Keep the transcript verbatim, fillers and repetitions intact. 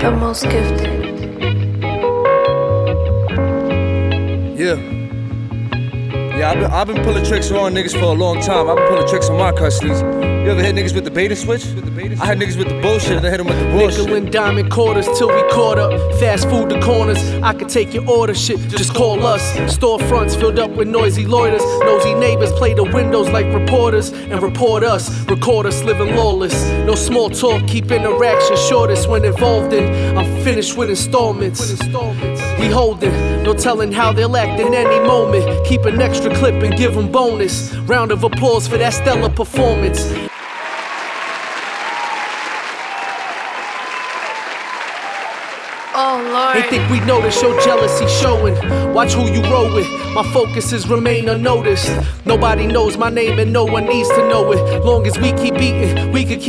The most gifted. Yeah. Yeah, I've been, I've been pulling tricks on niggas for a long time. I've been pulling tricks on my custodies. You ever hit niggas with the bait and switch? I had niggas with the bullshit and I hit them with the bullshit. Nickel and diamond quarters till we caught up. Fast food to corners, I could take your order, shit, just call us. Storefronts filled up with noisy loiters. Nosy neighbors play the windows like reporters and report us. Record us living lawless. No small talk, keep interaction shortest when involved in. I'm finished with installments. We holding, no telling how they'll act in any moment. Keep an extra clip and give them bonus. Round of applause for that stellar performance. Oh Lord. They think we notice your jealousy showing. Watch who you roll with. My focuses remain unnoticed. Nobody knows my name and no one needs to know it. Long as we keep beating, we could keep